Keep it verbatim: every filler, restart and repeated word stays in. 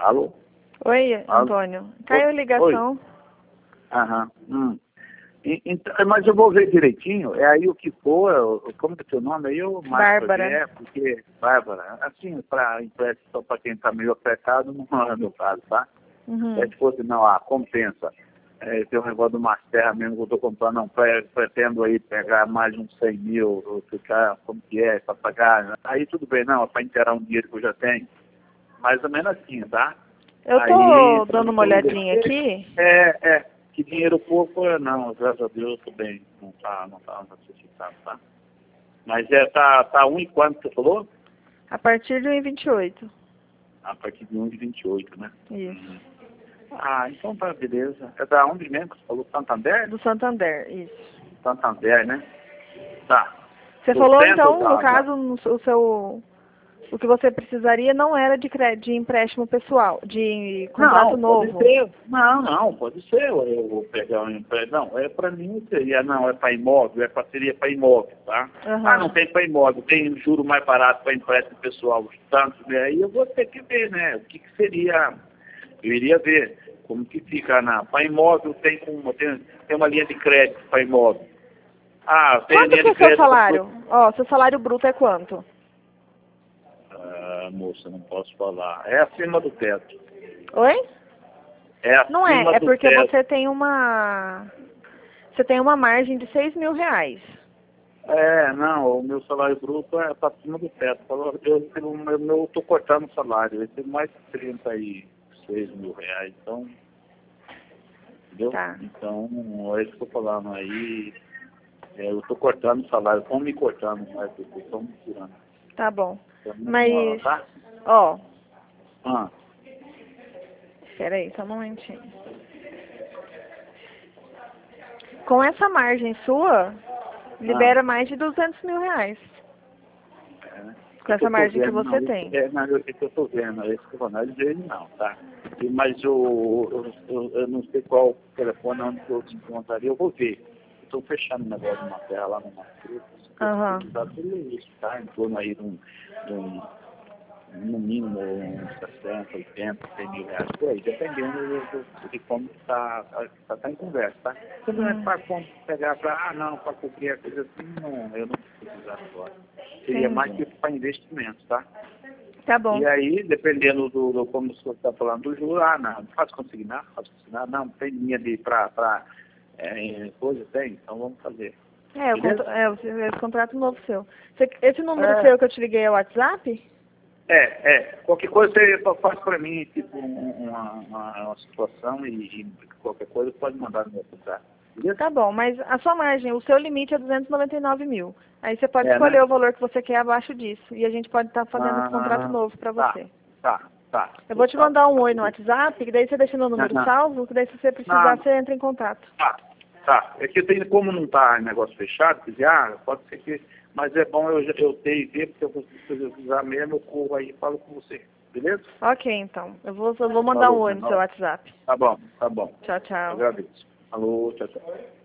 Alô? Oi, Alô? Antônio. Caiu a ligação. Aham. Hum. E, então, mas eu vou ver direitinho. É aí o que for, eu- como que é teu nome aí? Eu marco pra Bárbara. ver, é, porque, Bárbara, assim, para empréstimo para quem está meio apertado, não é meu caso, tá? Uhum. É se fosse, não, ah, compensa. É, tem um negócio de umas terras mesmo que eu estou comprando, não, pre- pretendo aí pegar mais de uns cem mil, ou ficar como que é, para pagar. Né? Aí tudo bem, não, é para inteirar um dinheiro que eu já tenho. Mais ou menos assim, tá? Eu Aí, tô dando uma olhadinha aqui. é, é, que dinheiro pouco, eu não, graças a Deus, eu tô bem, não tá, não tá necessitado, tá? Mas é, tá, tá um e quanto você falou? A partir de um e vinte e oito. A partir de um de vinte e oito, né? Isso. Hum. Ah, então tá, beleza. É da onde mesmo que você falou? Santander? Do Santander, isso. Santander, né? Tá. Você Do falou centro então, no da, da... caso, no, o seu. O que você precisaria não era de, cre- de empréstimo pessoal, de contrato Não, pode novo. ser. Não, não, pode ser. Eu, eu vou pegar um empréstimo. Não, é para mim seria, não, é para imóvel, é para seria para imóvel, tá? Aham. Ah, não tem para imóvel, tem juro mais barato para empréstimo pessoal, tanto, né? Aí eu vou ter que ver, né? O que, que seria, eu iria ver como que fica na. Para imóvel tem uma, tem, tem uma linha de crédito para imóvel. Ah, tem Quanto linha que é de o seu crédito. salário? Ó, seu salário bruto é quanto? Ah, moça, não posso falar. É acima do teto. Oi? É Não acima é, é do porque teto. você tem uma. Você tem uma margem de seis mil reais. É, não, o meu salário bruto é para cima do teto. Eu, eu, eu, eu, eu tô cortando o salário, eu tenho mais de trinta e seis mil reais, então, entendeu? Tá. Então, é isso que eu tô falando aí, é, eu tô cortando o salário, estão me cortando, mas estão me tirando. Tá bom. Então, Mas, tá? ó, Ah, espera aí, só um momentinho. Com essa margem sua, ah, libera mais de duzentos mil reais. é, né? Com É que essa eu tô margem que vendo, você não, isso, tem. é, não, é que eu tô vendo, é isso que eu tô falando, ele não, tá? E, mas eu, eu, eu, eu não sei qual telefone onde eu te encontraria, eu vou ver. Estou fechando um negócio de uma terra lá no Mato Grosso, Aham. precisar tudo isso, tá? Em torno aí de um, de um no mínimo uns sessenta, oitenta, cem mil reais por aí, dependendo do, do, de como está tá, tá, tá em conversa, tá? Se não é Hum, para pegar para, ah não, para cobrir a coisa assim, não, eu não preciso precisar agora. Seria mais entendi. tipo para investimento, tá? Tá bom. E aí, dependendo do, do como o senhor está falando do juro, ah, não, faz consignar, faz consignar, não, tem linha de para é, coisa, tem, então vamos fazer. É, o Beleza? contra... é, o seu- esse contrato novo seu. Você- Esse número É, seu que eu te liguei é o WhatsApp? é, é. Qualquer coisa você faz para mim, tipo, um- uma, uma, uma situação e, e qualquer coisa pode mandar no meu WhatsApp. Beleza? Tá bom, mas a sua margem, o seu limite é duzentos e noventa e nove mil. Aí você pode É, escolher né? o valor que você quer abaixo disso. E a gente pode estar fazendo esse contrato Ah, novo pra tá, você. tá, tá. Eu vou te Tá, mandar um tá, oi no beleza. WhatsApp, que daí você deixa meu número Aham. salvo, que daí se você precisar, Não, você entra em contato. tá, tá. É que eu tenho, como não tá negócio fechado, quer dizer, ah, pode ser que. Mas é bom eu, eu ter e ver, porque eu vou precisar mesmo, eu corro aí e falo com você. Beleza? Ok, então. Eu vou, eu vou mandar um Falou, oi no seu menor. WhatsApp. Tá bom, tá bom. Tchau, tchau. Agradeço. Alô, tchau, tchau.